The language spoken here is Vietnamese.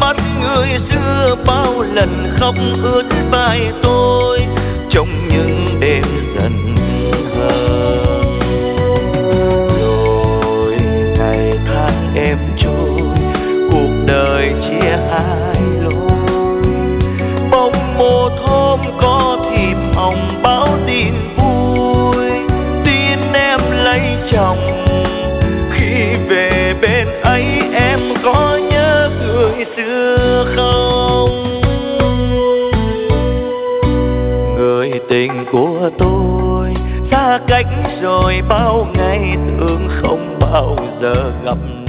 mắt người xưa bao lần khóc ướt vai tôi trong những đêm dần hờn. Rồi ngày tháng em trôi, cuộc đời chia hai lối. Bông mùa thơm có thiệp hồng báo tin vui, tin em lấy chồng. Khi về bên ấy em có nhớ người xưa không? Người tình của tôi xa cách rồi bao ngày, thương không bao giờ gặp